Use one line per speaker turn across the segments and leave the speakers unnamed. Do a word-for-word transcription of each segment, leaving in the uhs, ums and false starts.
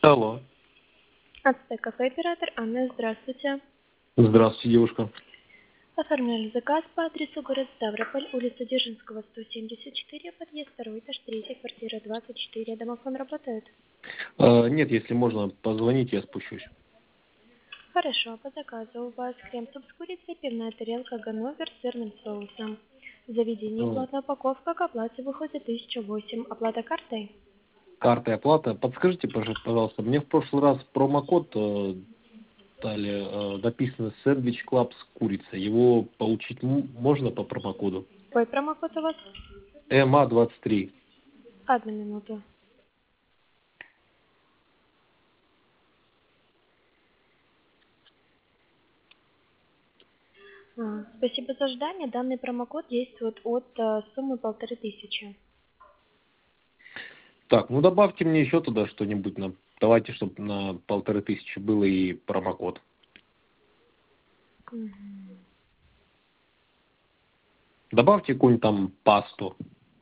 Алло.
Ацтек кафе оператор Анна, здравствуйте.
Здравствуйте, девушка.
Оформляли заказ по адресу город Ставрополь, улица Дзержинского, сто семьдесят четыре, подъезд второй, этаж третий, квартира двадцать четыре. Домофон работает?
А, нет, если можно, позвоните, я спущусь.
Хорошо, по заказу у вас крем-суп с курицей, пивная тарелка Ганновер с сырным соусом. В заведении
Ну,
платная упаковка, к оплате выходит тысяча восемь. Оплата картой?
карта и оплата. Подскажите, пож- пожалуйста, мне в прошлый раз промокод э, дали, э, написано сэндвич клаб с курицей. Его получить м- можно по промокоду?
Какой промокод у вас?
эм а двадцать три.
Одну минуту. А, спасибо за ожидание. Данный промокод действует от э, суммы полторы тысячи.
Так, ну добавьте мне еще туда что-нибудь. На, давайте, чтобы на полторы тысячи было и промокод.
Мгм.
Добавьте какую-нибудь там пасту.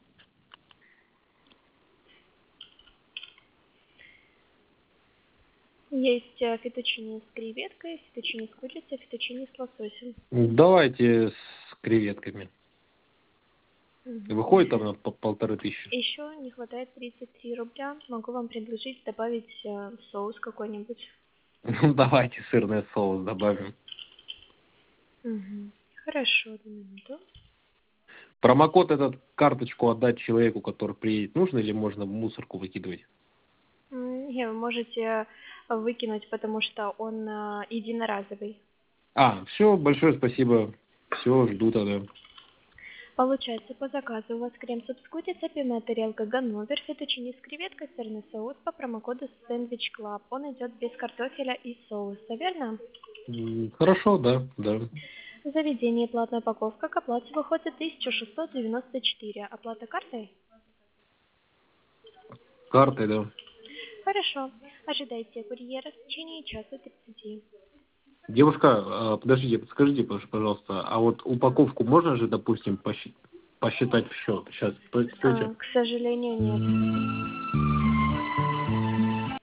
Есть э, фетучини с креветкой, фетучини с курицей, фетучини с лососем.
Давайте с креветками.
Мгм.
Выходит там на по- полторы тысячи.
Еще не хватает тридцать три рубля. Могу вам предложить добавить э, соус какой-нибудь.
Ну, давайте сырный соус добавим.
Мгм. Хорошо, одну минуту.
Промокод этот, карточку отдать человеку, который приедет, нужно или можно в мусорку выкидывать?
М, не, вы можете выкинуть, потому что он э, единоразовый.
А, все, большое спасибо. Все, жду тогда.
Получается, по заказу у вас крем-суп с курицей, пивная тарелка Ганновер, фетучини с креветкой, сырный соус по промокоду Sandwich Club. Он идет без картофеля и соуса, верно?
М, Хорошо, да, да.
В заведении платная упаковка к оплате выходит тысяча шестьсот девяносто четыре. Оплата картой?
Картой, да.
Хорошо. Ожидайте курьера в течение часа тридцати.
Девушка, а, подождите, подскажите, пож- пожалуйста, а вот упаковку можно же, допустим, посчи- посчитать в счет? Сейчас,
А,
стойте.
к сожалению, нет.